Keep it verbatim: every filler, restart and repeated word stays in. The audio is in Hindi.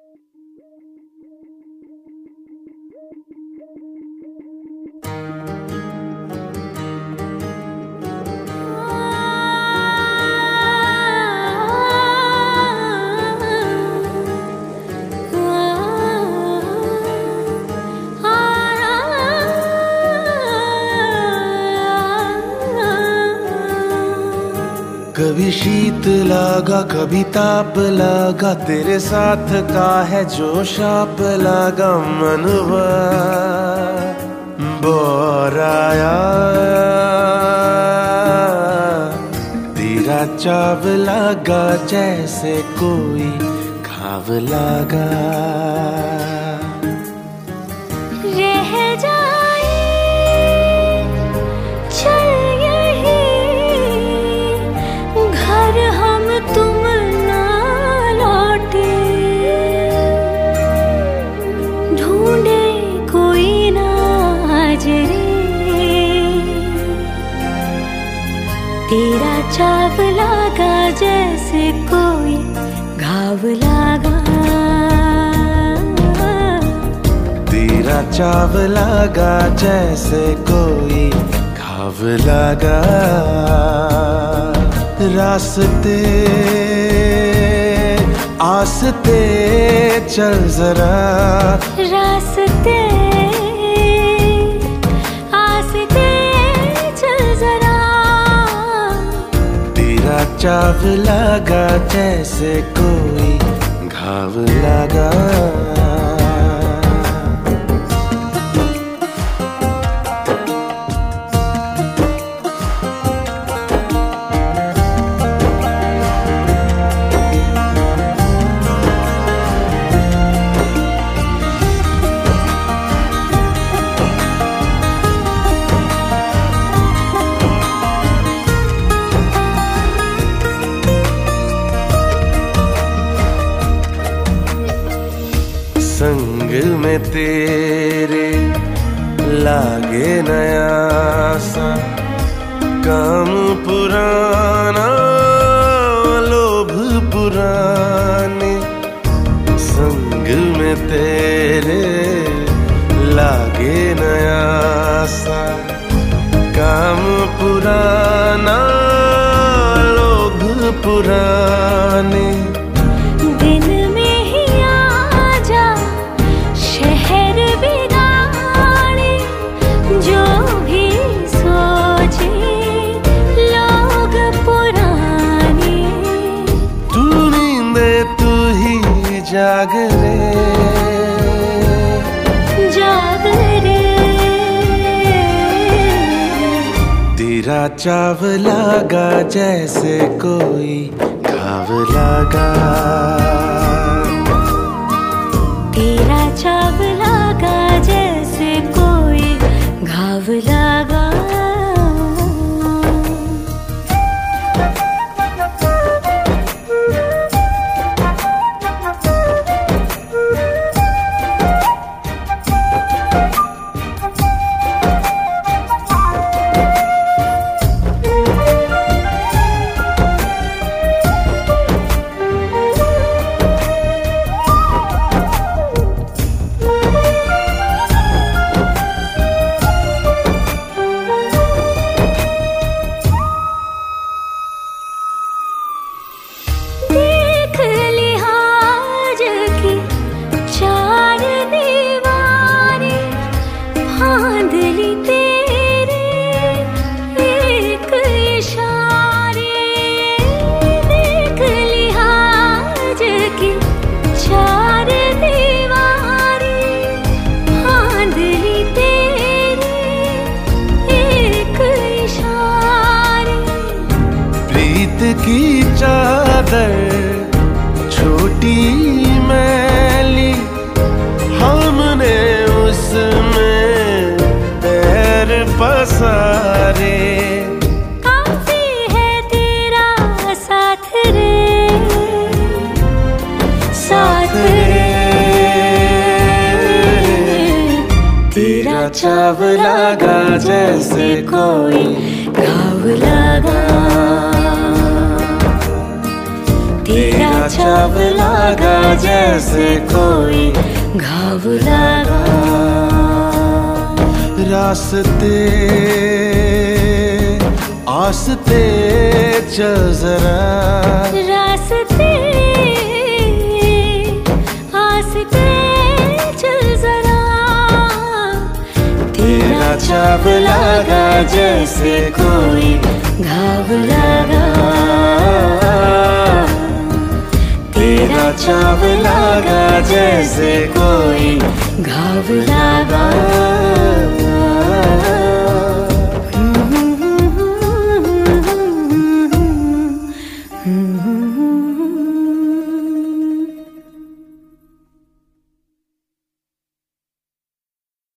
कभी शीत लगा कभी ताप लगा, तेरे साथ का है जो शाप लगा। मनवा बोराया तेरा चाव लगा, जैसे कोई घाव लगा। तेरा चाव लगा, जैसे कोई घाव लगा। तेरा चाव लगा, जैसे कोई घाव लगा। रास्ते आस्ते चल जरा, रास्ते चाव लगा, जैसे कोई घाव लगा। संग में तेरे लागे नया सा काम पुराना, लोभ पुराने। संग में तेरे लागे नया सा काम पुराना, लोभ पुराने। जाग रे जाग रे, तेरा चाव लगा, जैसे कोई घाव लगा। तेरा चाव लगा, जैसे कोई घाव लगा। की चादर छोटी मैली, हमने उसमें पैर पसारे। काफी है तेरा साथ रे, साथ रे। तेरा चाव लगा, जैसे कोई घाव लगा। तेरा चाव लागा जैसे कोई घाव लगा। रास्ते आस्ते चल जरा, रास्ते आस्ते चल जरा, तेरा चाव लागा जैसे कोई घाव लगा। तेरा चाव लागा जैसे कोई घाव लगा।